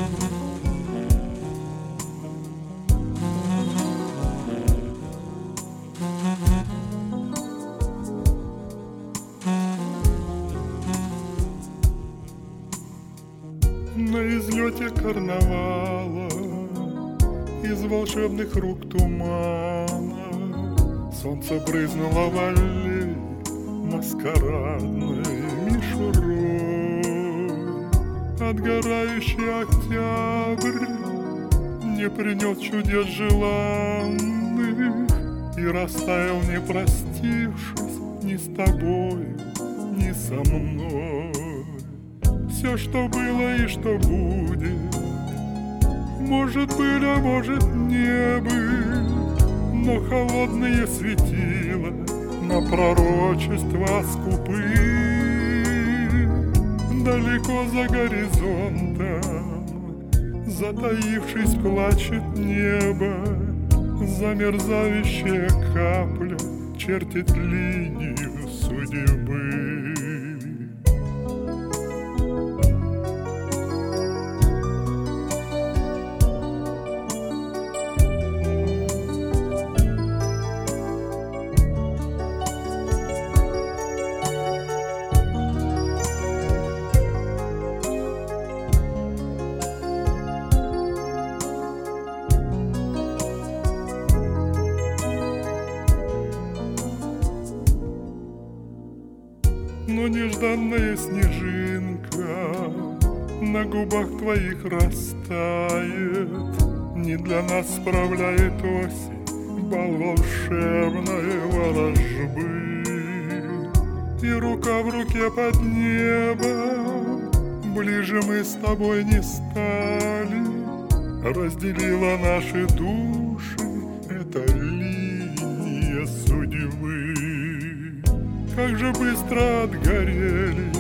На излете карнавала из волшебных рук тумана солнце брызнуло в аллее маскарадной мишурой. Отгорающий октябрь не принес чудес желанных и растаял, не простившись ни с тобой, ни со мной. Все, что было и что будет, может быть, а может не быть, но холодные светила на пророчества скупы. Далеко за горизонтом, затаившись, плачет небо, замерзающая капля чертит линию судьбы. Но нежданная снежинка на губах твоих растает, не для нас справляет осень бал волшебной ворожбы. И рука в руке под небо, ближе мы с тобой не стали, разделила наши души эта линия судьбы. Как же быстро отгорели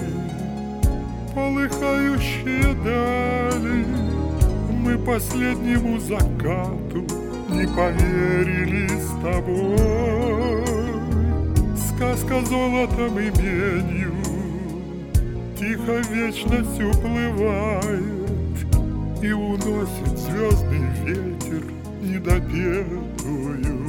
полыхающие дали, мы последнему закату не поверили с тобой. Сказка золотом и медью тихо вечность уплывает и уносит звездный ветер недопетую